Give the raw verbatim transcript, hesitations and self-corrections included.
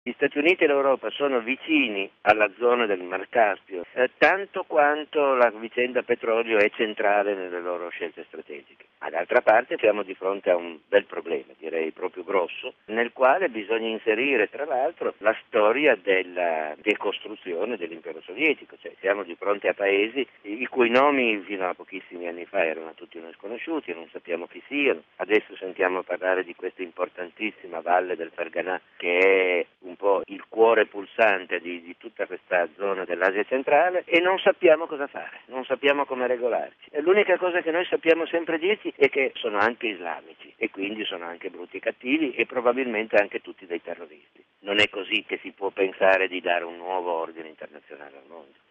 Gli Stati Uniti e l'Europa sono vicini alla zona del Mar Caspio, eh, tanto quanto la vicenda petrolio è centrale nelle loro scelte strategiche. Ma d'altra parte siamo di fronte a un bel problema, direi proprio grosso, nel quale bisogna inserire tra l'altro la storia della decostruzione dell'impero sovietico, cioè siamo di fronte a paesi i cui nomi fino a pochissimi anni fa erano tutti noi sconosciuti, non sappiamo chi siano, adesso sentiamo parlare di questa importantissima valle del Ferganà che è un po' il cuore pulsante di, di tutta questa zona dell'Asia centrale e non sappiamo cosa fare, non sappiamo come regolarci. E l'unica cosa che noi sappiamo sempre dirci è che sono anche islamici e quindi sono anche brutti e cattivi e probabilmente anche tutti dei terroristi. Non è così che si può pensare di dare un nuovo ordine internazionale al mondo.